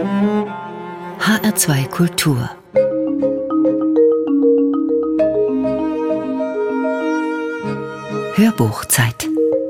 HR2 Kultur. Hörbuchzeit.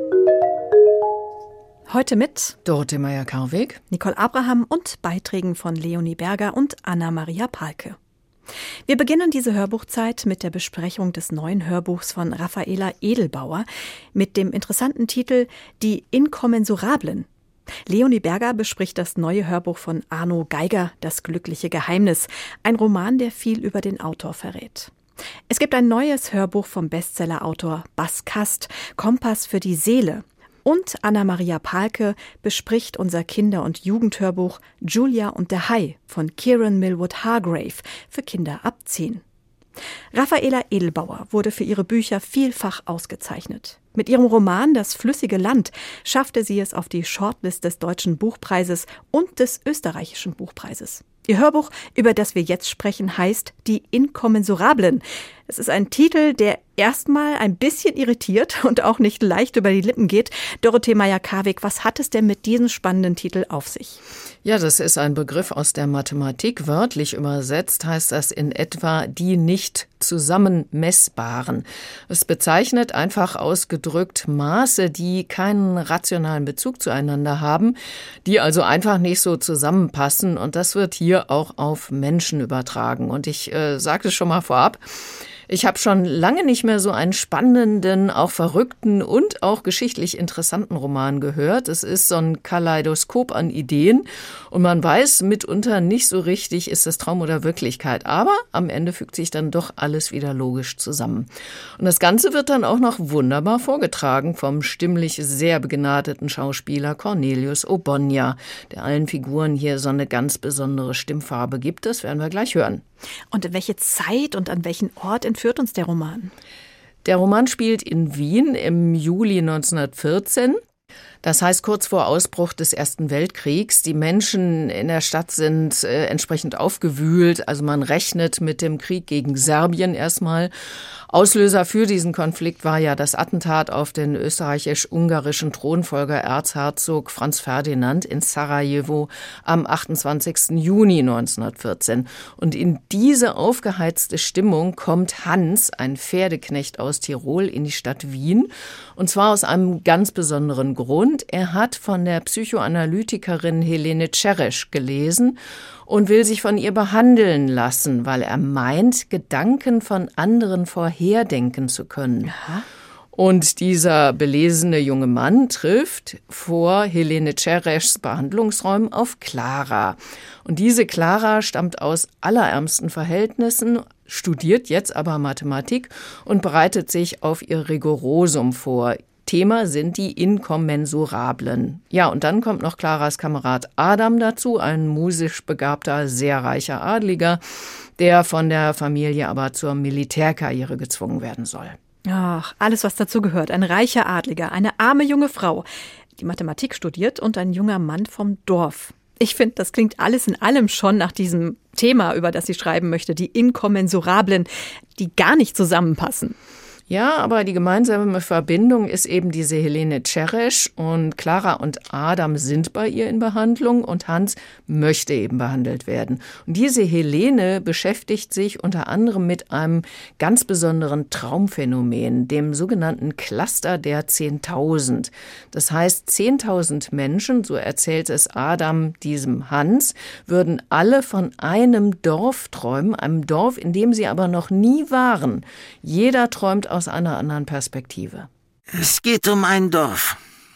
Heute mit Dorothee Meyer-Karweg, Nicole Abraham und Beiträgen von Leonie Berger und Anna-Maria Palke. Wir beginnen diese Hörbuchzeit mit der Besprechung des neuen Hörbuchs von Raffaela Edelbauer mit dem interessanten Titel »Die Inkommensurablen«. Leonie Berger bespricht das neue Hörbuch von Arno Geiger, »Das glückliche Geheimnis«, ein Roman, der viel über den Autor verrät. Es gibt ein neues Hörbuch vom Bestsellerautor Bas Kast, »Kompass für die Seele«. Und Anna-Maria Palke bespricht unser Kinder- und Jugendhörbuch »Julia und der Hai« von Kieran Millwood Hargrave für Kinder ab 10. Raffaela Edelbauer wurde für ihre Bücher vielfach ausgezeichnet. Mit ihrem Roman »Das flüssige Land« schaffte sie es auf die Shortlist des Deutschen Buchpreises und des Österreichischen Buchpreises. Ihr Hörbuch, über das wir jetzt sprechen, heißt »Die Inkommensurablen«. Es ist ein Titel, der erstmal ein bisschen irritiert und auch nicht leicht über die Lippen geht. Dorothee Meyer-Karweg, was hat es denn mit diesem spannenden Titel auf sich? Ja, das ist ein Begriff aus der Mathematik. Wörtlich übersetzt heißt das in etwa die nicht zusammenmessbaren. Es bezeichnet einfach ausgedrückt Maße, die keinen rationalen Bezug zueinander haben, die also einfach nicht so zusammenpassen. Und das wird hier auch auf Menschen übertragen. Und ich sage es schon mal vorab, ich habe schon lange nicht mehr so einen spannenden, auch verrückten und auch geschichtlich interessanten Roman gehört. Es ist so ein Kaleidoskop an Ideen und man weiß mitunter nicht so richtig, ist das Traum oder Wirklichkeit. Aber am Ende fügt sich dann doch alles wieder logisch zusammen. Und das Ganze wird dann auch noch wunderbar vorgetragen vom stimmlich sehr begnadeten Schauspieler Cornelius Obonya, der allen Figuren hier so eine ganz besondere Stimmfarbe gibt. Das werden wir gleich hören. Und in welche Zeit und an welchen Ort entführt uns der Roman? Der Roman spielt in Wien im Juli 1914. Das heißt kurz vor Ausbruch des Ersten Weltkriegs. Die Menschen in der Stadt sind entsprechend aufgewühlt. Also man rechnet mit dem Krieg gegen Serbien erstmal. Auslöser für diesen Konflikt war ja das Attentat auf den österreichisch-ungarischen Thronfolger Erzherzog Franz Ferdinand in Sarajevo am 28. Juni 1914. Und in diese aufgeheizte Stimmung kommt Hans, ein Pferdeknecht aus Tirol, in die Stadt Wien. Und zwar aus einem ganz besonderen Grund. Er hat von der Psychoanalytikerin Helene Czeresch gelesen und will sich von ihr behandeln lassen, weil er meint, Gedanken von anderen vorherdenken zu können. Aha. Und dieser belesene junge Mann trifft vor Helene Czereschs Behandlungsräumen auf Clara. Und diese Clara stammt aus allerärmsten Verhältnissen, studiert jetzt aber Mathematik und bereitet sich auf ihr Rigorosum vor. Thema sind die Inkommensurablen. Ja, und dann kommt noch Claras Kamerad Adam dazu, ein musisch begabter, sehr reicher Adliger, der von der Familie aber zur Militärkarriere gezwungen werden soll. Ach, alles, was dazu gehört. Ein reicher Adliger, eine arme junge Frau, die Mathematik studiert und ein junger Mann vom Dorf. Ich finde, das klingt alles in allem schon nach diesem Thema, über das sie schreiben möchte, die Inkommensurablen, die gar nicht zusammenpassen. Ja, aber die gemeinsame Verbindung ist eben diese Helene Czeresch und Clara und Adam sind bei ihr in Behandlung und Hans möchte eben behandelt werden. Und diese Helene beschäftigt sich unter anderem mit einem ganz besonderen Traumphänomen, dem sogenannten Cluster der 10.000. Das heißt, 10.000 Menschen, so erzählt es Adam diesem Hans, würden alle von einem Dorf träumen, einem Dorf, in dem sie aber noch nie waren. Jeder träumt aus einer anderen Perspektive. Es geht um ein Dorf,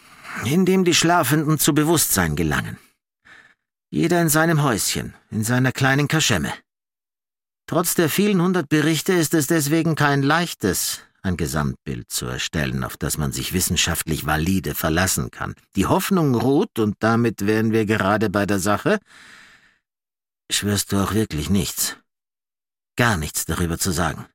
in dem die Schlafenden zu Bewusstsein gelangen. Jeder in seinem Häuschen, in seiner kleinen Kaschemme. Trotz der vielen 100 Berichte ist es deswegen kein leichtes, ein Gesamtbild zu erstellen, auf das man sich wissenschaftlich valide verlassen kann. Die Hoffnung ruht, und damit wären wir gerade bei der Sache, schwörst du auch wirklich nichts, gar nichts darüber zu sagen.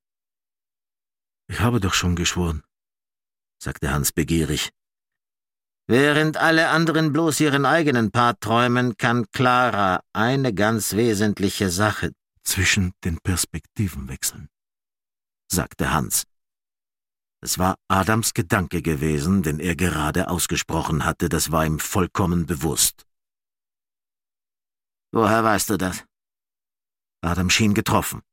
Ich habe doch schon geschworen, sagte Hans begierig. Während alle anderen bloß ihren eigenen Part träumen, kann Clara eine ganz wesentliche Sache zwischen den Perspektiven wechseln, sagte Hans. Es war Adams Gedanke gewesen, den er gerade ausgesprochen hatte, das war ihm vollkommen bewusst. Woher weißt du das? Adam schien getroffen.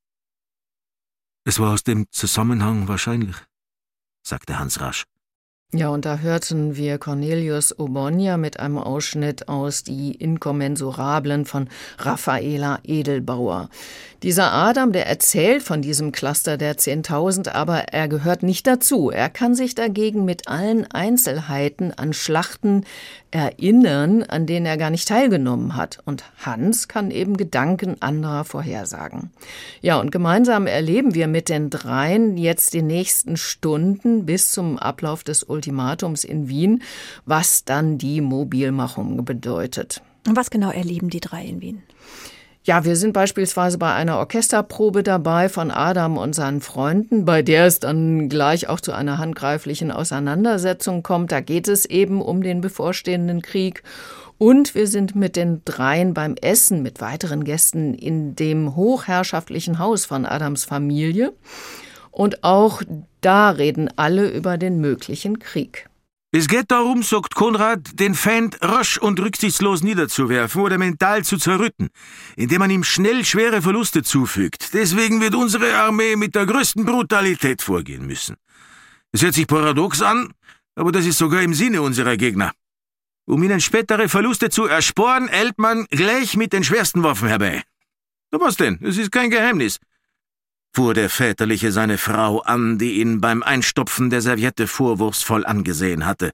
Es war aus dem Zusammenhang wahrscheinlich, sagte Hans rasch. Ja, und da hörten wir Cornelius Obonya mit einem Ausschnitt aus Die Inkommensurablen von Raffaela Edelbauer. Dieser Adam, der erzählt von diesem Cluster der 10.000, aber er gehört nicht dazu. Er kann sich dagegen mit allen Einzelheiten an Schlachten erinnern, an denen er gar nicht teilgenommen hat. Und Hans kann eben Gedanken anderer vorhersagen. Ja, und gemeinsam erleben wir mit den dreien jetzt die nächsten Stunden bis zum Ablauf des Ultimatums in Wien, was dann die Mobilmachung bedeutet. Und was genau erleben die drei in Wien? Ja, wir sind beispielsweise bei einer Orchesterprobe dabei von Adam und seinen Freunden, bei der es dann gleich auch zu einer handgreiflichen Auseinandersetzung kommt. Da geht es eben um den bevorstehenden Krieg. Und wir sind mit den dreien beim Essen mit weiteren Gästen in dem hochherrschaftlichen Haus von Adams Familie. Und auch da reden alle über den möglichen Krieg. Es geht darum, sagt Konrad, den Feind rasch und rücksichtslos niederzuwerfen oder mental zu zerrütten, indem man ihm schnell schwere Verluste zufügt. Deswegen wird unsere Armee mit der größten Brutalität vorgehen müssen. Es hört sich paradox an, aber das ist sogar im Sinne unserer Gegner. Um ihnen spätere Verluste zu ersparen, eilt man gleich mit den schwersten Waffen herbei. Na was denn? Es ist kein Geheimnis, fuhr der Väterliche seine Frau an, die ihn beim Einstopfen der Serviette vorwurfsvoll angesehen hatte.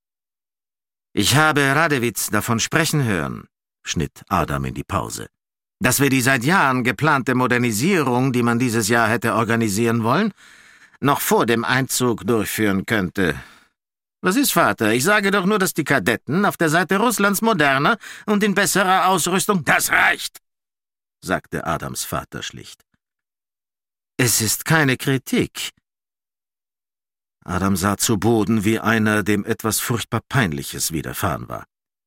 Ich habe Radewitz davon sprechen hören, schnitt Adam in die Pause, dass wir die seit Jahren geplante Modernisierung, die man dieses Jahr hätte organisieren wollen, noch vor dem Einzug durchführen könnte. Was ist, Vater? Ich sage doch nur, dass die Kadetten auf der Seite Russlands moderner und in besserer Ausrüstung... Das reicht, sagte Adams Vater schlicht. Es ist keine Kritik. Adam sah zu Boden wie einer, dem etwas furchtbar Peinliches widerfahren war.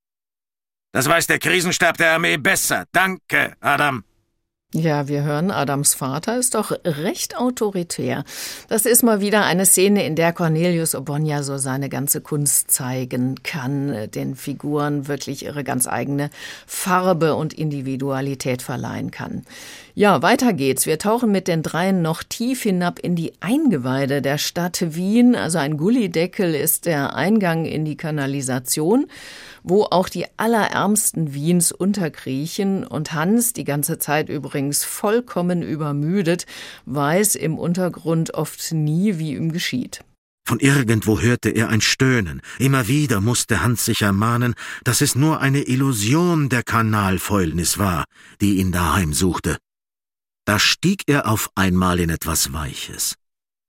Das weiß der Krisenstab der Armee besser. Danke, Adam. Ja, wir hören, Adams Vater ist doch recht autoritär. Das ist mal wieder eine Szene, in der Cornelius Obonya so seine ganze Kunst zeigen kann, den Figuren wirklich ihre ganz eigene Farbe und Individualität verleihen kann. Ja, weiter geht's. Wir tauchen mit den dreien noch tief hinab in die Eingeweide der Stadt Wien. Also ein Gullideckel ist der Eingang in die Kanalisation, wo auch die Allerärmsten Wiens unterkriechen. Und Hans, die ganze Zeit übrigens vollkommen übermüdet, weiß im Untergrund oft nie, wie ihm geschieht. Von irgendwo hörte er ein Stöhnen. Immer wieder musste Hans sich ermahnen, dass es nur eine Illusion der Kanalfäulnis war, die ihn da heimsuchte. Da stieg er auf einmal in etwas Weiches.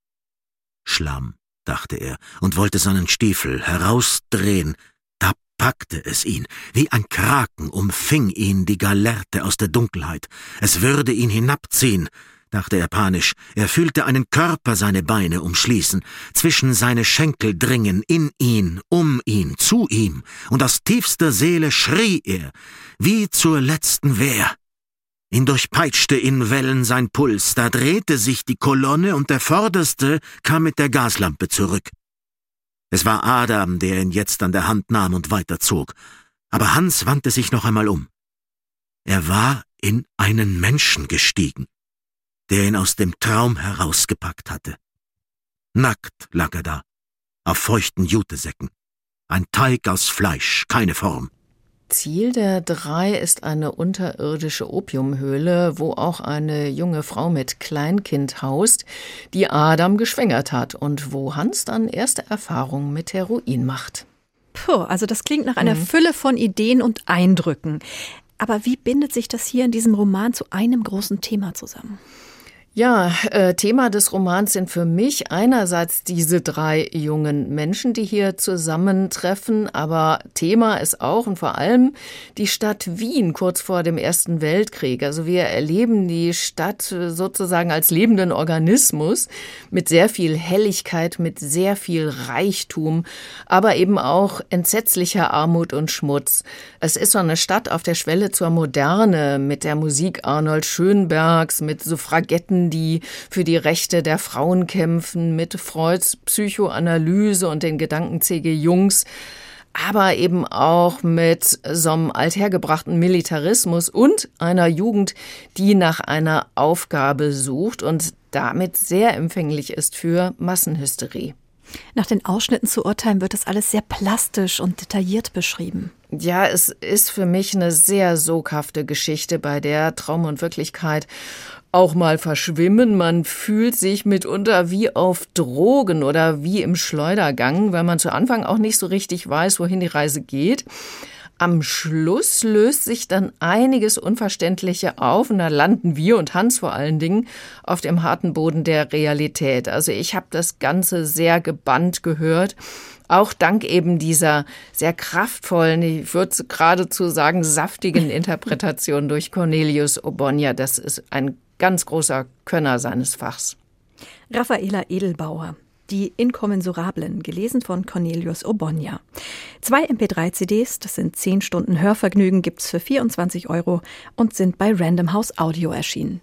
Schlamm, dachte er, und wollte seinen Stiefel herausdrehen. Da packte es ihn. Wie ein Kraken umfing ihn die Gallerte aus der Dunkelheit. Es würde ihn hinabziehen, dachte er panisch. Er fühlte einen Körper seine Beine umschließen, zwischen seine Schenkel dringen, in ihn, um ihn, zu ihm. Und aus tiefster Seele schrie er, wie zur letzten Wehr. Ihn durchpeitschte in Wellen sein Puls, da drehte sich die Kolonne und der Vorderste kam mit der Gaslampe zurück. Es war Adam, der ihn jetzt an der Hand nahm und weiterzog, aber Hans wandte sich noch einmal um. Er war in einen Menschen gestiegen, der ihn aus dem Traum herausgepackt hatte. Nackt lag er da, auf feuchten Jutesäcken, ein Teig aus Fleisch, keine Form. Ziel der drei ist eine unterirdische Opiumhöhle, wo auch eine junge Frau mit Kleinkind haust, die Adam geschwängert hat und wo Hans dann erste Erfahrungen mit Heroin macht. Puh, also das klingt nach einer Fülle von Ideen und Eindrücken. Aber wie bindet sich das hier in diesem Roman zu einem großen Thema zusammen? Ja, Thema des Romans sind für mich einerseits diese drei jungen Menschen, die hier zusammentreffen, aber Thema ist auch und vor allem die Stadt Wien kurz vor dem Ersten Weltkrieg. Also wir erleben die Stadt sozusagen als lebenden Organismus mit sehr viel Helligkeit, mit sehr viel Reichtum, aber eben auch entsetzlicher Armut und Schmutz. Es ist so eine Stadt auf der Schwelle zur Moderne mit der Musik Arnold Schönbergs, mit Suffragetten, die für die Rechte der Frauen kämpfen, mit Freuds Psychoanalyse und den Gedanken C.G. Jungs. aber eben auch mit so einem althergebrachten Militarismus und einer Jugend, die nach einer Aufgabe sucht und damit sehr empfänglich ist für Massenhysterie. Nach den Ausschnitten zu urteilen, wird das alles sehr plastisch und detailliert beschrieben. Ja, es ist für mich eine sehr soghafte Geschichte, bei der Traum und Wirklichkeit auch mal verschwimmen. Man fühlt sich mitunter wie auf Drogen oder wie im Schleudergang, weil man zu Anfang auch nicht so richtig weiß, wohin die Reise geht. Am Schluss löst sich dann einiges Unverständliche auf und da landen wir und Hans vor allen Dingen auf dem harten Boden der Realität. Also ich habe das Ganze sehr gebannt gehört, auch dank eben dieser sehr kraftvollen, ich würde geradezu sagen, saftigen Interpretation durch Cornelius Obonya. Das ist ein ganz großer Könner seines Fachs. Raffaela Edelbauer. Die Inkommensurablen, gelesen von Cornelius Obonya. 2 MP3-CDs, das sind 10 Stunden Hörvergnügen, gibt's für 24 € und sind bei Random House Audio erschienen.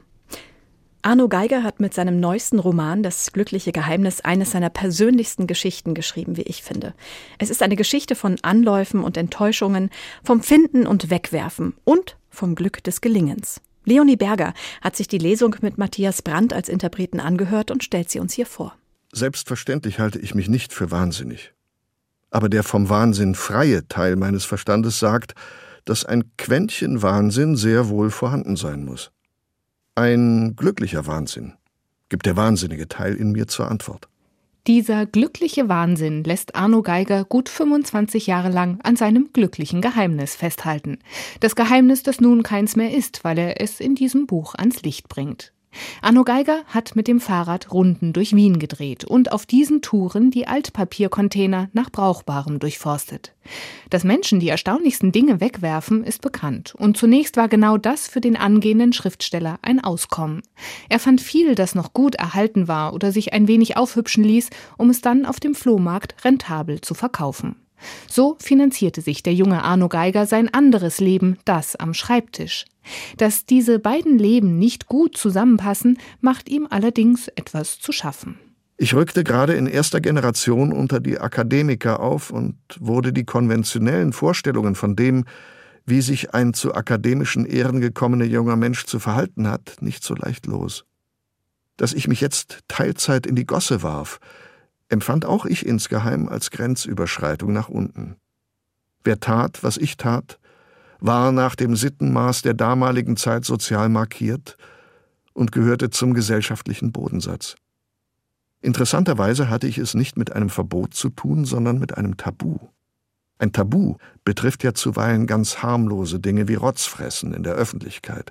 Arno Geiger hat mit seinem neuesten Roman Das glückliche Geheimnis eines seiner persönlichsten Geschichten geschrieben, wie ich finde. Es ist eine Geschichte von Anläufen und Enttäuschungen, vom Finden und Wegwerfen und vom Glück des Gelingens. Leonie Berger hat sich die Lesung mit Matthias Brandt als Interpreten angehört und stellt sie uns hier vor. Selbstverständlich halte ich mich nicht für wahnsinnig. Aber der vom Wahnsinn freie Teil meines Verstandes sagt, dass ein Quäntchen Wahnsinn sehr wohl vorhanden sein muss. Ein glücklicher Wahnsinn, gibt der wahnsinnige Teil in mir zur Antwort. Dieser glückliche Wahnsinn lässt Arno Geiger gut 25 Jahre lang an seinem glücklichen Geheimnis festhalten. Das Geheimnis, das nun keins mehr ist, weil er es in diesem Buch ans Licht bringt. Arno Geiger hat mit dem Fahrrad Runden durch Wien gedreht und auf diesen Touren die Altpapiercontainer nach Brauchbarem durchforstet. Dass Menschen die erstaunlichsten Dinge wegwerfen, ist bekannt. Und zunächst war genau das für den angehenden Schriftsteller ein Auskommen. Er fand viel, das noch gut erhalten war oder sich ein wenig aufhübschen ließ, um es dann auf dem Flohmarkt rentabel zu verkaufen. So finanzierte sich der junge Arno Geiger sein anderes Leben, das am Schreibtisch. Dass diese beiden Leben nicht gut zusammenpassen, macht ihm allerdings etwas zu schaffen. Ich rückte gerade in erster Generation unter die Akademiker auf und wurde die konventionellen Vorstellungen von dem, wie sich ein zu akademischen Ehren gekommener junger Mensch zu verhalten hat, nicht so leicht los. Dass ich mich jetzt Teilzeit in die Gosse warf, empfand auch ich insgeheim als Grenzüberschreitung nach unten. Wer tat, was ich tat, war nach dem Sittenmaß der damaligen Zeit sozial markiert und gehörte zum gesellschaftlichen Bodensatz. Interessanterweise hatte ich es nicht mit einem Verbot zu tun, sondern mit einem Tabu. Ein Tabu betrifft ja zuweilen ganz harmlose Dinge wie Rotzfressen in der Öffentlichkeit.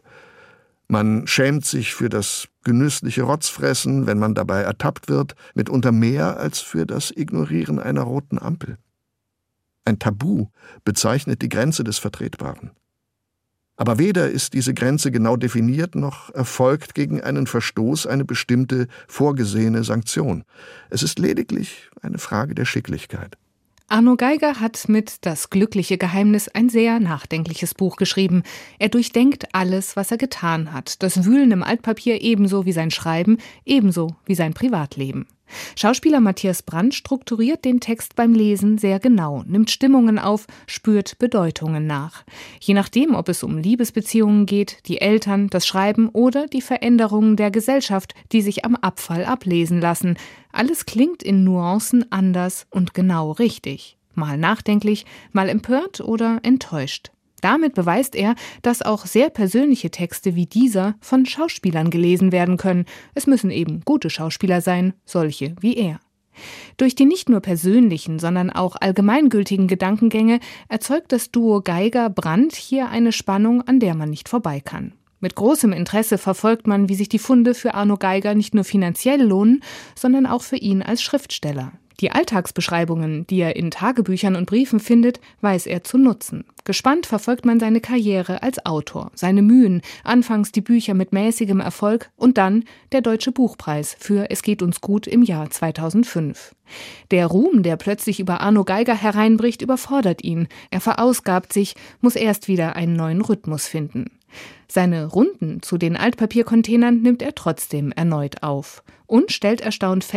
Man schämt sich für das genüssliche Rotzfressen, wenn man dabei ertappt wird, mitunter mehr als für das Ignorieren einer roten Ampel. Ein Tabu bezeichnet die Grenze des Vertretbaren. Aber weder ist diese Grenze genau definiert, noch erfolgt gegen einen Verstoß eine bestimmte vorgesehene Sanktion. Es ist lediglich eine Frage der Schicklichkeit. Arno Geiger hat mit Das glückliche Geheimnis ein sehr nachdenkliches Buch geschrieben. Er durchdenkt alles, was er getan hat. Das Wühlen im Altpapier ebenso wie sein Schreiben, ebenso wie sein Privatleben. Schauspieler Matthias Brandt strukturiert den Text beim Lesen sehr genau, nimmt Stimmungen auf, spürt Bedeutungen nach. Je nachdem, ob es um Liebesbeziehungen geht, die Eltern, das Schreiben oder die Veränderungen der Gesellschaft, die sich am Abfall ablesen lassen. Alles klingt in Nuancen anders und genau richtig. Mal nachdenklich, mal empört oder enttäuscht. Damit beweist er, dass auch sehr persönliche Texte wie dieser von Schauspielern gelesen werden können. Es müssen eben gute Schauspieler sein, solche wie er. Durch die nicht nur persönlichen, sondern auch allgemeingültigen Gedankengänge erzeugt das Duo Geiger-Brandt hier eine Spannung, an der man nicht vorbei kann. Mit großem Interesse verfolgt man, wie sich die Funde für Arno Geiger nicht nur finanziell lohnen, sondern auch für ihn als Schriftsteller. Die Alltagsbeschreibungen, die er in Tagebüchern und Briefen findet, weiß er zu nutzen. Gespannt verfolgt man seine Karriere als Autor, seine Mühen, anfangs die Bücher mit mäßigem Erfolg und dann der Deutsche Buchpreis für Es geht uns gut im Jahr 2005. Der Ruhm, der plötzlich über Arno Geiger hereinbricht, überfordert ihn. Er verausgabt sich, muss erst wieder einen neuen Rhythmus finden. Seine Runden zu den Altpapiercontainern nimmt er trotzdem erneut auf und stellt erstaunt fest,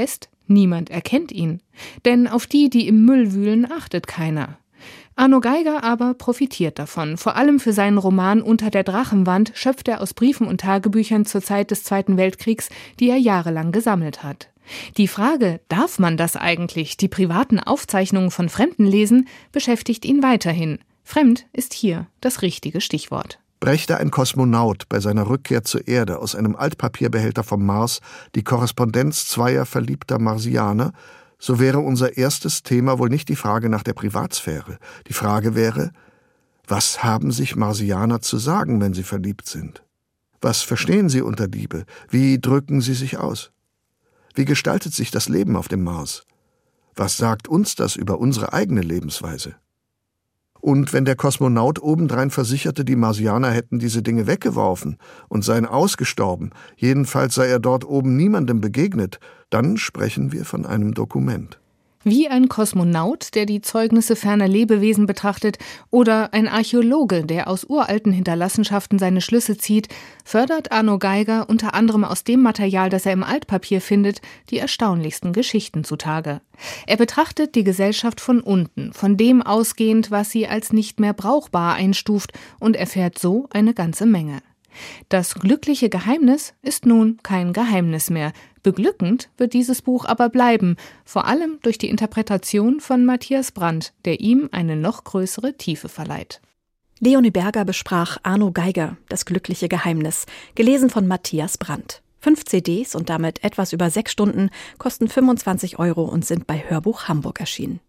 Niemand erkennt ihn, denn auf die im Müll wühlen, achtet keiner. Arno Geiger aber profitiert davon. Vor allem für seinen Roman Unter der Drachenwand schöpft er aus Briefen und Tagebüchern zur Zeit des Zweiten Weltkriegs, die er jahrelang gesammelt hat. Die Frage, darf man das eigentlich, die privaten Aufzeichnungen von Fremden lesen, beschäftigt ihn weiterhin. Fremd ist hier das richtige Stichwort. Brächte ein Kosmonaut bei seiner Rückkehr zur Erde aus einem Altpapierbehälter vom Mars die Korrespondenz zweier verliebter Marsianer, so wäre unser erstes Thema wohl nicht die Frage nach der Privatsphäre. Die Frage wäre, was haben sich Marsianer zu sagen, wenn sie verliebt sind? Was verstehen sie unter Liebe? Wie drücken sie sich aus? Wie gestaltet sich das Leben auf dem Mars? Was sagt uns das über unsere eigene Lebensweise? Und wenn der Kosmonaut obendrein versicherte, die Marsianer hätten diese Dinge weggeworfen und seien ausgestorben, jedenfalls sei er dort oben niemandem begegnet, dann sprechen wir von einem Dokument. Wie ein Kosmonaut, der die Zeugnisse ferner Lebewesen betrachtet, oder ein Archäologe, der aus uralten Hinterlassenschaften seine Schlüsse zieht, fördert Arno Geiger unter anderem aus dem Material, das er im Altpapier findet, die erstaunlichsten Geschichten zutage. Er betrachtet die Gesellschaft von unten, von dem ausgehend, was sie als nicht mehr brauchbar einstuft, und erfährt so eine ganze Menge. Das glückliche Geheimnis ist nun kein Geheimnis mehr. Beglückend wird dieses Buch aber bleiben, vor allem durch die Interpretation von Matthias Brandt, der ihm eine noch größere Tiefe verleiht. Leonie Berger besprach Arno Geiger, Das glückliche Geheimnis, gelesen von Matthias Brandt. 5 CDs und damit etwas über 6 Stunden kosten 25 € und sind bei Hörbuch Hamburg erschienen.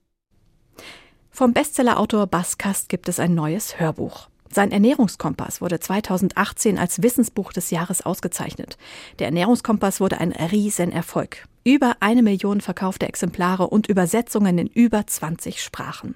Vom Bestsellerautor Bas Kast gibt es ein neues Hörbuch. Sein Ernährungskompass wurde 2018 als Wissensbuch des Jahres ausgezeichnet. Der Ernährungskompass wurde ein Riesenerfolg. Über 1 Million verkaufte Exemplare und Übersetzungen in über 20 Sprachen.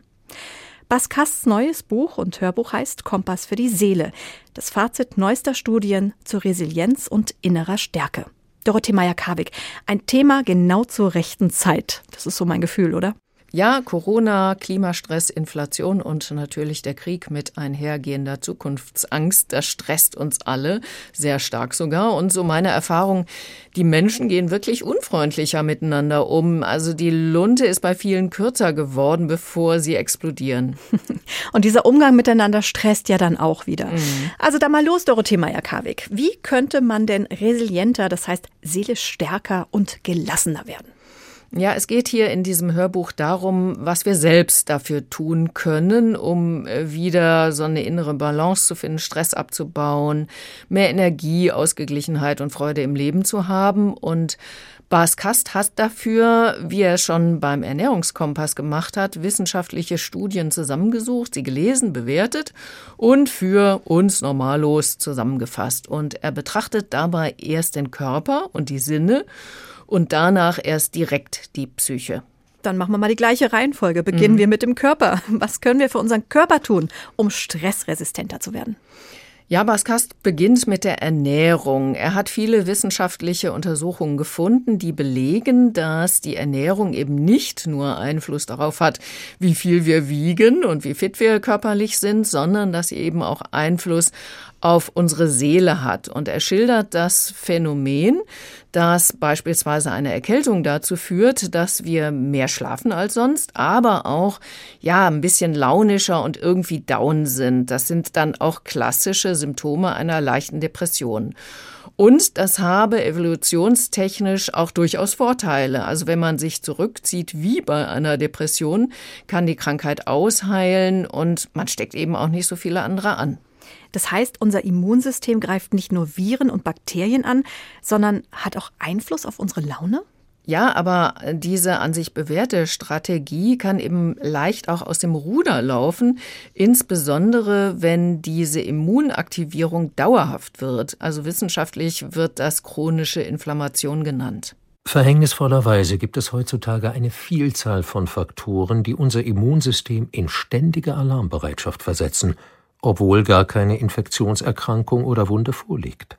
Bas Kasts neues Buch und Hörbuch heißt Kompass für die Seele. Das Fazit neuester Studien zur Resilienz und innerer Stärke. Dorothee Meyer-Karwig, ein Thema genau zur rechten Zeit. Das ist so mein Gefühl, oder? Ja, Corona, Klimastress, Inflation und natürlich der Krieg mit einhergehender Zukunftsangst, das stresst uns alle, sehr stark sogar. Und so meine Erfahrung, die Menschen gehen wirklich unfreundlicher miteinander um. Also die Lunte ist bei vielen kürzer geworden, bevor sie explodieren. Und dieser Umgang miteinander stresst ja dann auch wieder. Also da mal los, Dorothee Meyer-Karwig. Wie könnte man denn resilienter, das heißt seelisch stärker und gelassener werden? Ja, es geht hier in diesem Hörbuch darum, was wir selbst dafür tun können, um wieder so eine innere Balance zu finden, Stress abzubauen, mehr Energie, Ausgeglichenheit und Freude im Leben zu haben. Und Bas Kast hat dafür, wie er schon beim Ernährungskompass gemacht hat, wissenschaftliche Studien zusammengesucht, sie gelesen, bewertet und für uns Normalos zusammengefasst. Und er betrachtet dabei erst den Körper und die Sinne und danach erst direkt die Psyche. Dann machen wir mal die gleiche Reihenfolge. Beginnen wir mit dem Körper. Was können wir für unseren Körper tun, um stressresistenter zu werden? Ja, Bas Kast beginnt mit der Ernährung. Er hat viele wissenschaftliche Untersuchungen gefunden, die belegen, dass die Ernährung eben nicht nur Einfluss darauf hat, wie viel wir wiegen und wie fit wir körperlich sind, sondern dass sie eben auch Einfluss auf unsere Seele hat. Und er schildert das Phänomen, dass beispielsweise eine Erkältung dazu führt, dass wir mehr schlafen als sonst, aber auch ein bisschen launischer und irgendwie down sind. Das sind dann auch klassische Symptome einer leichten Depression. Und das habe evolutionstechnisch auch durchaus Vorteile. Also wenn man sich zurückzieht wie bei einer Depression, kann die Krankheit ausheilen und man steckt eben auch nicht so viele andere an. Das heißt, unser Immunsystem greift nicht nur Viren und Bakterien an, sondern hat auch Einfluss auf unsere Laune? Ja, aber diese an sich bewährte Strategie kann eben leicht auch aus dem Ruder laufen, insbesondere wenn diese Immunaktivierung dauerhaft wird. Also wissenschaftlich wird das chronische Inflammation genannt. Verhängnisvollerweise gibt es heutzutage eine Vielzahl von Faktoren, die unser Immunsystem in ständige Alarmbereitschaft versetzen, obwohl gar keine Infektionserkrankung oder Wunde vorliegt.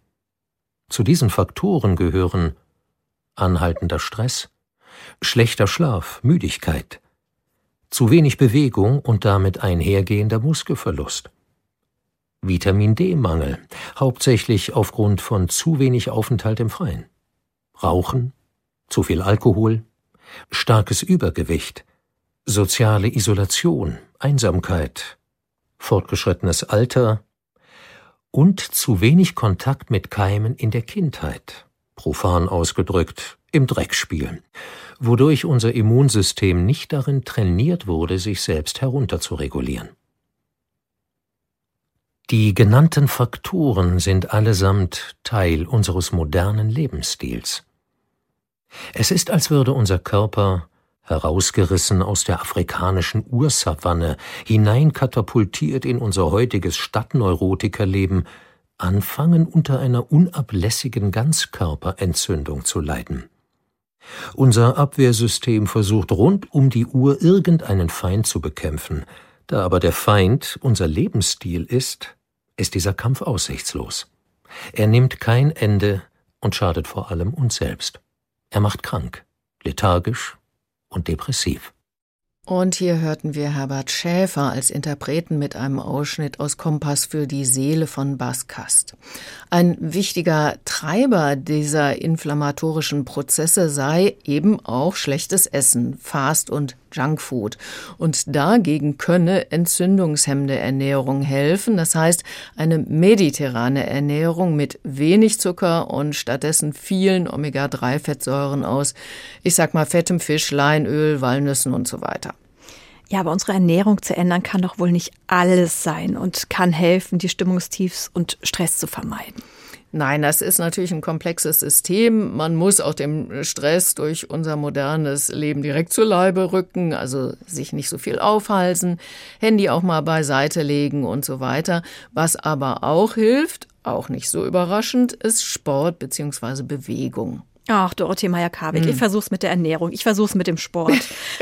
Zu diesen Faktoren gehören anhaltender Stress, schlechter Schlaf, Müdigkeit, zu wenig Bewegung und damit einhergehender Muskelverlust, Vitamin-D-Mangel, hauptsächlich aufgrund von zu wenig Aufenthalt im Freien, Rauchen, zu viel Alkohol, starkes Übergewicht, soziale Isolation, Einsamkeit, fortgeschrittenes Alter und zu wenig Kontakt mit Keimen in der Kindheit, profan ausgedrückt, im Dreck spielen, wodurch unser Immunsystem nicht darin trainiert wurde, sich selbst herunterzuregulieren. Die genannten Faktoren sind allesamt Teil unseres modernen Lebensstils. Es ist, als würde unser Körper, herausgerissen aus der afrikanischen Ursavanne, hineinkatapultiert in unser heutiges Stadtneurotikerleben, anfangen unter einer unablässigen Ganzkörperentzündung zu leiden. Unser Abwehrsystem versucht rund um die Uhr irgendeinen Feind zu bekämpfen. Da aber der Feind unser Lebensstil ist dieser Kampf aussichtslos. Er nimmt kein Ende und schadet vor allem uns selbst. Er macht krank, lethargisch und depressiv. Und hier hörten wir Herbert Schäfer als Interpreten mit einem Ausschnitt aus Kompass für die Seele von Bas Kast. Ein wichtiger Treiber dieser inflammatorischen Prozesse sei eben auch schlechtes Essen, Fast- und Junkfood. Und dagegen könne entzündungshemmende Ernährung helfen, das heißt eine mediterrane Ernährung mit wenig Zucker und stattdessen vielen Omega-3-Fettsäuren aus, ich sag mal fettem Fisch, Leinöl, Walnüssen und so weiter. Ja, aber unsere Ernährung zu ändern kann doch wohl nicht alles sein und kann helfen, die Stimmungstiefs und Stress zu vermeiden. Nein, das ist natürlich ein komplexes System. Man muss auch dem Stress durch unser modernes Leben direkt zu Leibe rücken, also sich nicht so viel aufhalsen, Handy auch mal beiseite legen und so weiter. Was aber auch hilft, auch nicht so überraschend, ist Sport bzw. Bewegung. Ach, Dorothee Meyer-Kabig, ich versuch's mit der Ernährung, ich versuch's mit dem Sport.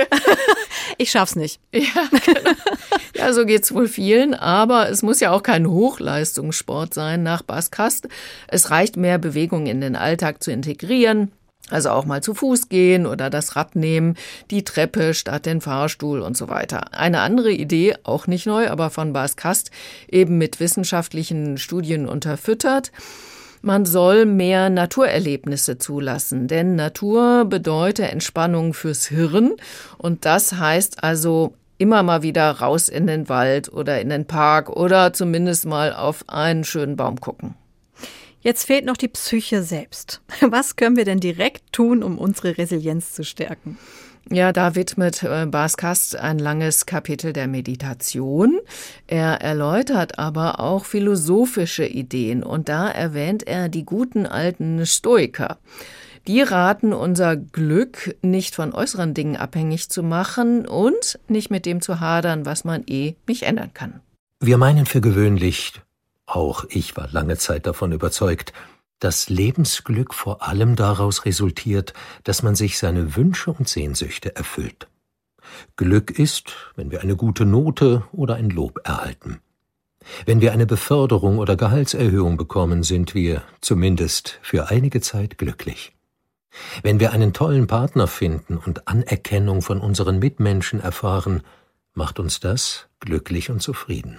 Ich schaff's nicht. Ja, genau. Ja, so geht's wohl vielen, aber es muss ja auch kein Hochleistungssport sein nach Bas Kast. Es reicht, mehr Bewegung in den Alltag zu integrieren, also auch mal zu Fuß gehen oder das Rad nehmen, die Treppe statt den Fahrstuhl und so weiter. Eine andere Idee, auch nicht neu, aber von Bas Kast, eben mit wissenschaftlichen Studien unterfüttert. Man soll mehr Naturerlebnisse zulassen, denn Natur bedeutet Entspannung fürs Hirn und das heißt also immer mal wieder raus in den Wald oder in den Park oder zumindest mal auf einen schönen Baum gucken. Jetzt fehlt noch die Psyche selbst. Was können wir denn direkt tun, um unsere Resilienz zu stärken? Ja, da widmet Bas Kast ein langes Kapitel der Meditation. Er erläutert aber auch philosophische Ideen und da erwähnt er die guten alten Stoiker. Die raten, unser Glück nicht von äußeren Dingen abhängig zu machen und nicht mit dem zu hadern, was man nicht ändern kann. Wir meinen für gewöhnlich, auch ich war lange Zeit davon überzeugt, dass Lebensglück vor allem daraus resultiert, dass man sich seine Wünsche und Sehnsüchte erfüllt. Glück ist, wenn wir eine gute Note oder ein Lob erhalten. Wenn wir eine Beförderung oder Gehaltserhöhung bekommen, sind wir, zumindest für einige Zeit, glücklich. Wenn wir einen tollen Partner finden und Anerkennung von unseren Mitmenschen erfahren, macht uns das glücklich und zufrieden.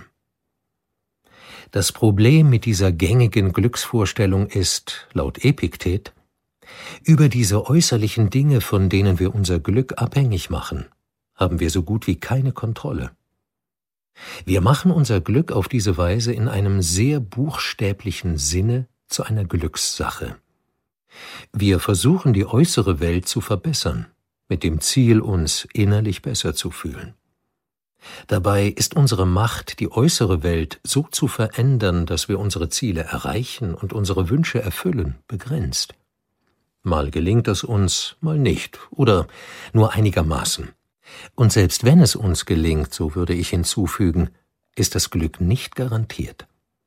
Das Problem mit dieser gängigen Glücksvorstellung ist, laut Epiktet, über diese äußerlichen Dinge, von denen wir unser Glück abhängig machen, haben wir so gut wie keine Kontrolle. Wir machen unser Glück auf diese Weise in einem sehr buchstäblichen Sinne zu einer Glückssache. Wir versuchen, die äußere Welt zu verbessern, mit dem Ziel, uns innerlich besser zu fühlen. Dabei ist unsere Macht, die äußere Welt so zu verändern, dass wir unsere Ziele erreichen und unsere Wünsche erfüllen, begrenzt. Mal gelingt es uns, mal nicht oder nur einigermaßen. Und selbst wenn es uns gelingt, so würde ich hinzufügen, ist das Glück nicht garantiert.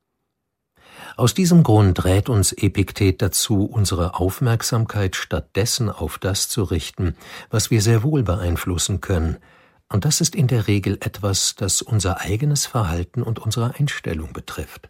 Aus diesem Grund rät uns Epiktet dazu, unsere Aufmerksamkeit stattdessen auf das zu richten, was wir sehr wohl beeinflussen können. Und das ist in der Regel etwas, das unser eigenes Verhalten und unsere Einstellung betrifft.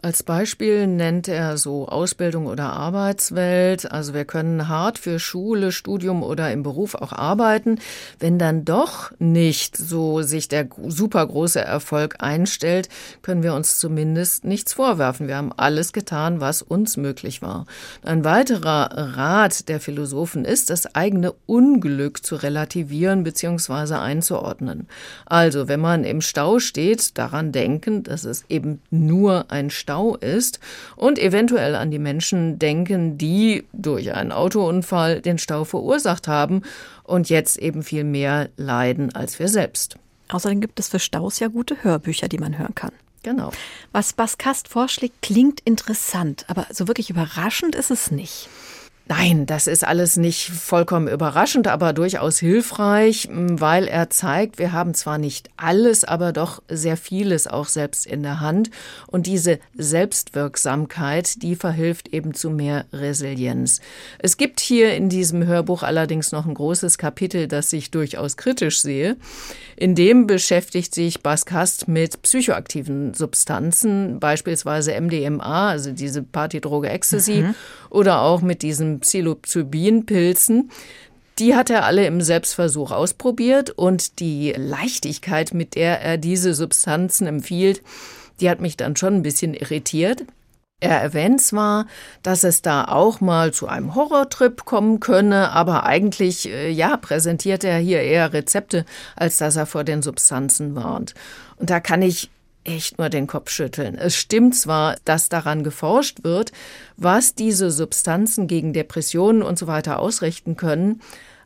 Als Beispiel nennt er so Ausbildung oder Arbeitswelt. Also wir können hart für Schule, Studium oder im Beruf auch arbeiten. Wenn dann doch nicht so sich der super große Erfolg einstellt, können wir uns zumindest nichts vorwerfen. Wir haben alles getan, was uns möglich war. Ein weiterer Rat der Philosophen ist, das eigene Unglück zu relativieren bzw. einzuordnen. Also wenn man im Stau steht, daran denken, dass es eben nur ein Stau ist und eventuell an die Menschen denken, die durch einen Autounfall den Stau verursacht haben und jetzt eben viel mehr leiden als wir selbst. Außerdem gibt es für Staus ja gute Hörbücher, die man hören kann. Genau. Was Bas Kast vorschlägt, klingt interessant, aber so wirklich überraschend ist es nicht. Nein, das ist alles nicht vollkommen überraschend, aber durchaus hilfreich, weil er zeigt, wir haben zwar nicht alles, aber doch sehr vieles auch selbst in der Hand. Und diese Selbstwirksamkeit, die verhilft eben zu mehr Resilienz. Es gibt hier in diesem Hörbuch allerdings noch ein großes Kapitel, das ich durchaus kritisch sehe. In dem beschäftigt sich Bas Kast mit psychoaktiven Substanzen, beispielsweise MDMA, also diese Partydroge Ecstasy, oder auch mit diesen Psilocybin-Pilzen. Die hat er alle im Selbstversuch ausprobiert und die Leichtigkeit, mit der er diese Substanzen empfiehlt, die hat mich dann schon ein bisschen irritiert. Er erwähnt zwar, dass es da auch mal zu einem Horrortrip kommen könne, aber eigentlich präsentiert er hier eher Rezepte, als dass er vor den Substanzen warnt. Und da kann ich echt nur den Kopf schütteln. Es stimmt zwar, dass daran geforscht wird, was diese Substanzen gegen Depressionen und so weiter ausrichten können,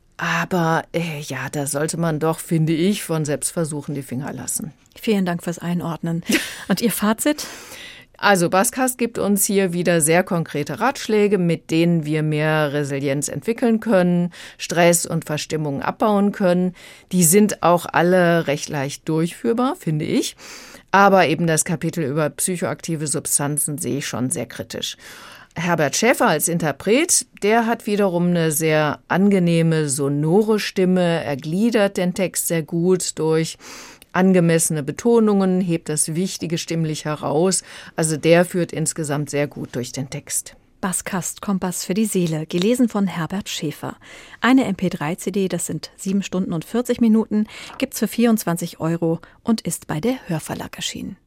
aber da sollte man doch, finde ich, von Selbstversuchen die Finger lassen. Vielen Dank fürs Einordnen. Und Ihr Fazit? Also Bas Kast gibt uns hier wieder sehr konkrete Ratschläge, mit denen wir mehr Resilienz entwickeln können, Stress und Verstimmungen abbauen können. Die sind auch alle recht leicht durchführbar, finde ich. Aber eben das Kapitel über psychoaktive Substanzen sehe ich schon sehr kritisch. Herbert Schäfer als Interpret, der hat wiederum eine sehr angenehme, sonore Stimme. Er gliedert den Text sehr gut durch angemessene Betonungen, hebt das Wichtige stimmlich heraus. Also der führt insgesamt sehr gut durch den Text. Bas Kast, Kompass für die Seele, gelesen von Herbert Schäfer. Eine MP3-CD, das sind 7 Stunden und 40 Minuten, gibt's für 24 € und ist bei der Hörverlag erschienen.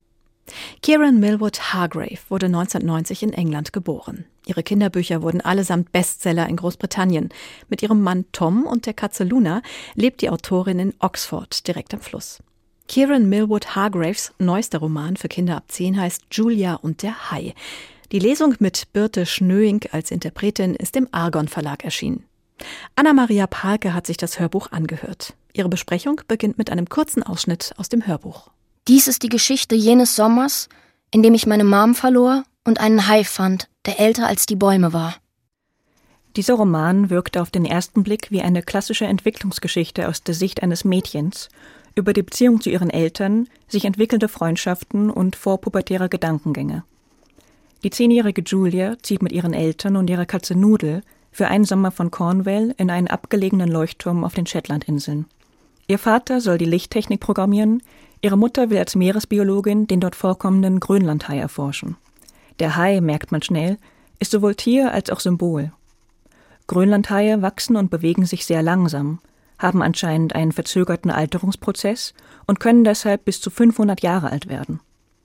Kieran Millwood Hargrave wurde 1990 in England geboren. Ihre Kinderbücher wurden allesamt Bestseller in Großbritannien. Mit ihrem Mann Tom und der Katze Luna lebt die Autorin in Oxford, direkt am Fluss. Kieran Millwood Hargraves neuester Roman für Kinder ab 10 heißt Julia und der Hai. Die Lesung mit Birte Schnöing als Interpretin ist im Argon Verlag erschienen. Anna-Maria Pahlke hat sich das Hörbuch angehört. Ihre Besprechung beginnt mit einem kurzen Ausschnitt aus dem Hörbuch. Dies ist die Geschichte jenes Sommers, in dem ich meine Mom verlor und einen Hai fand, der älter als die Bäume war. Dieser Roman wirkt auf den ersten Blick wie eine klassische Entwicklungsgeschichte aus der Sicht eines Mädchens über die Beziehung zu ihren Eltern, sich entwickelnde Freundschaften und vorpubertäre Gedankengänge. Die 10-jährige Julia zieht mit ihren Eltern und ihrer Katze Nudel für einen Sommer von Cornwall in einen abgelegenen Leuchtturm auf den Shetlandinseln. Ihr Vater soll die Lichttechnik programmieren, ihre Mutter will als Meeresbiologin den dort vorkommenden Grönlandhai erforschen. Der Hai, merkt man schnell, ist sowohl Tier als auch Symbol. Grönlandhaie wachsen und bewegen sich sehr langsam, haben anscheinend einen verzögerten Alterungsprozess und können deshalb bis zu 500 Jahre alt werden.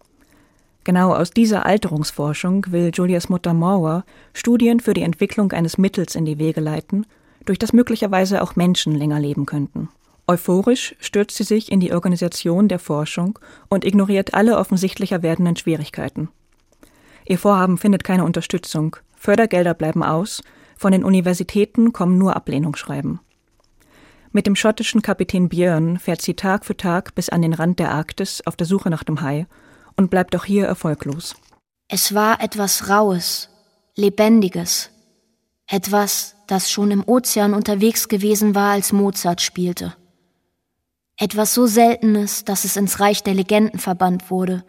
Genau aus dieser Alterungsforschung will Julias Mutter Maura Studien für die Entwicklung eines Mittels in die Wege leiten, durch das möglicherweise auch Menschen länger leben könnten. Euphorisch stürzt sie sich in die Organisation der Forschung und ignoriert alle offensichtlicher werdenden Schwierigkeiten. Ihr Vorhaben findet keine Unterstützung, Fördergelder bleiben aus, von den Universitäten kommen nur Ablehnungsschreiben. Mit dem schottischen Kapitän Björn fährt sie Tag für Tag bis an den Rand der Arktis auf der Suche nach dem Hai und bleibt auch hier erfolglos. Es war etwas Raues, Lebendiges. Etwas, das schon im Ozean unterwegs gewesen war, als Mozart spielte. Etwas so Seltenes, dass es ins Reich der Legenden verbannt wurde.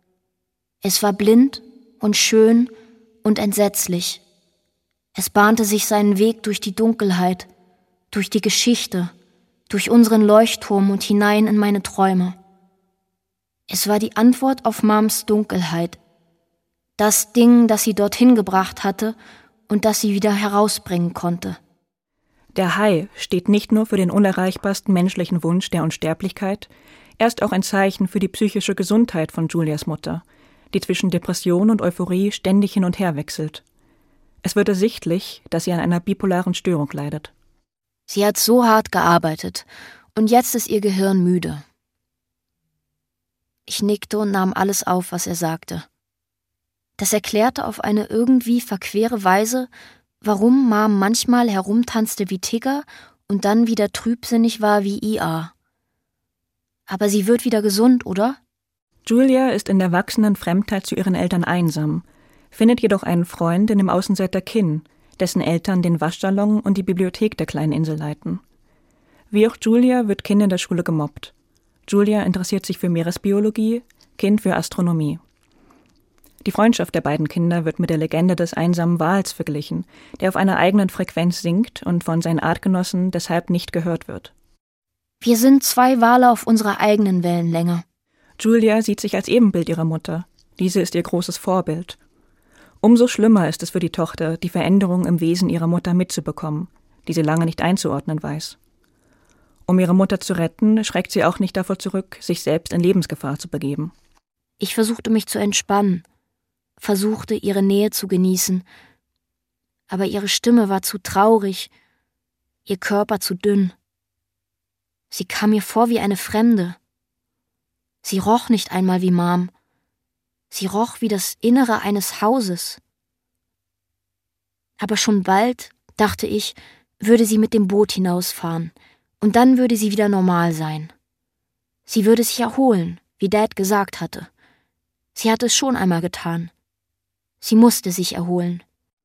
Es war blind und schön und entsetzlich. Es bahnte sich seinen Weg durch die Dunkelheit, durch die Geschichte, durch unseren Leuchtturm und hinein in meine Träume. Es war die Antwort auf Mams Dunkelheit, Das Ding, das sie dorthin gebracht hatte und das sie wieder herausbringen konnte. Der Hai steht nicht nur für den unerreichbarsten menschlichen Wunsch der Unsterblichkeit, er ist auch ein Zeichen für die psychische Gesundheit von Julias Mutter, die zwischen Depression und Euphorie ständig hin und her wechselt. Es wird ersichtlich, dass sie an einer bipolaren Störung leidet. Sie hat so hart gearbeitet und jetzt ist ihr Gehirn müde. Ich nickte und nahm alles auf, was er sagte. Das erklärte auf eine irgendwie verquere Weise, warum Mom manchmal herumtanzte wie Tigger und dann wieder trübsinnig war wie Ia. Aber sie wird wieder gesund, oder? Julia ist in der wachsenden Fremdheit zu ihren Eltern einsam, findet jedoch einen Freund in dem Außenseiter Kin, dessen Eltern den Waschsalon und die Bibliothek der kleinen Insel leiten. Wie auch Julia wird Kin in der Schule gemobbt. Julia interessiert sich für Meeresbiologie, Kin für Astronomie. Die Freundschaft der beiden Kinder wird mit der Legende des einsamen Wals verglichen, der auf einer eigenen Frequenz singt und von seinen Artgenossen deshalb nicht gehört wird. Wir sind 2 Wale auf unserer eigenen Wellenlänge. Julia sieht sich als Ebenbild ihrer Mutter. Diese ist ihr großes Vorbild. Umso schlimmer ist es für die Tochter, die Veränderung im Wesen ihrer Mutter mitzubekommen, die sie lange nicht einzuordnen weiß. Um ihre Mutter zu retten, schreckt sie auch nicht davor zurück, sich selbst in Lebensgefahr zu begeben. Ich versuchte mich zu entspannen, versuchte ihre Nähe zu genießen, aber ihre Stimme war zu traurig, ihr Körper zu dünn. Sie kam mir vor wie eine Fremde. Sie roch nicht einmal wie Mom. Sie roch wie das Innere eines Hauses. Aber schon bald, dachte ich, würde sie mit dem Boot hinausfahren, und dann würde sie wieder normal sein. Sie würde sich erholen, wie Dad gesagt hatte. Sie hatte es schon einmal getan. Sie musste sich erholen.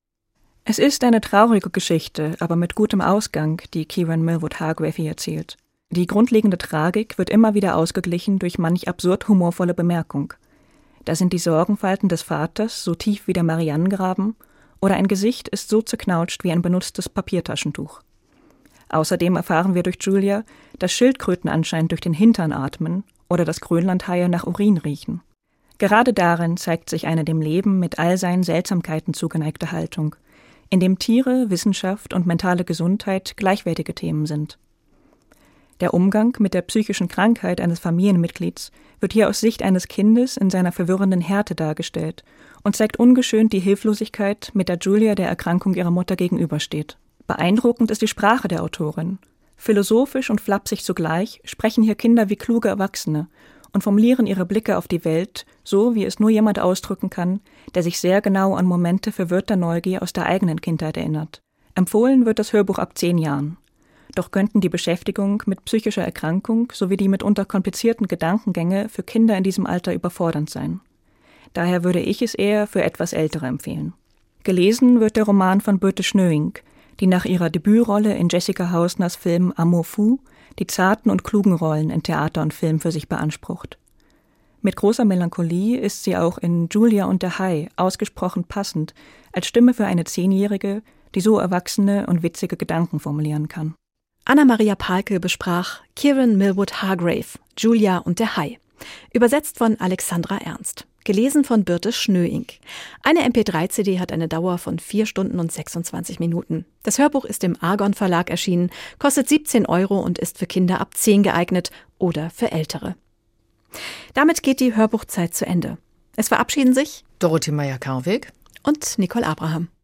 Es ist eine traurige Geschichte, aber mit gutem Ausgang, die Kieran Millwood Hargrave hier erzählt. Die grundlegende Tragik wird immer wieder ausgeglichen durch manch absurd humorvolle Bemerkung. Da sind die Sorgenfalten des Vaters so tief wie der Marianengraben oder ein Gesicht ist so zerknautscht wie ein benutztes Papiertaschentuch. Außerdem erfahren wir durch Julia, dass Schildkröten anscheinend durch den Hintern atmen oder dass Grönlandhaie nach Urin riechen. Gerade darin zeigt sich eine dem Leben mit all seinen Seltsamkeiten zugeneigte Haltung, in dem Tiere, Wissenschaft und mentale Gesundheit gleichwertige Themen sind. Der Umgang mit der psychischen Krankheit eines Familienmitglieds wird hier aus Sicht eines Kindes in seiner verwirrenden Härte dargestellt und zeigt ungeschönt die Hilflosigkeit, mit der Julia der Erkrankung ihrer Mutter gegenübersteht. Beeindruckend ist die Sprache der Autorin. Philosophisch und flapsig zugleich sprechen hier Kinder wie kluge Erwachsene und formulieren ihre Blicke auf die Welt, so wie es nur jemand ausdrücken kann, der sich sehr genau an Momente verwirrter Neugier aus der eigenen Kindheit erinnert. Empfohlen wird das Hörbuch ab 10 Jahren. Doch könnten die Beschäftigung mit psychischer Erkrankung sowie die mitunter komplizierten Gedankengänge für Kinder in diesem Alter überfordernd sein. Daher würde ich es eher für etwas Ältere empfehlen. Gelesen wird der Roman von Birte Schnöing, die nach ihrer Debütrolle in Jessica Hausners Film Amour fou die zarten und klugen Rollen in Theater und Film für sich beansprucht. Mit großer Melancholie ist sie auch in Julia und der Hai ausgesprochen passend als Stimme für eine 10-Jährige, die so erwachsene und witzige Gedanken formulieren kann. Anna-Maria Pahlke besprach Kieran Millwood Hargrave, Julia und der Hai. Übersetzt von Alexandra Ernst. Gelesen von Birte Schnöing. Eine MP3-CD hat eine Dauer von 4 Stunden und 26 Minuten. Das Hörbuch ist im Argon Verlag erschienen, kostet 17 € und ist für Kinder ab 10 geeignet oder für Ältere. Damit geht die Hörbuchzeit zu Ende. Es verabschieden sich Dorothee Meyer-Karweg und Nicole Abraham.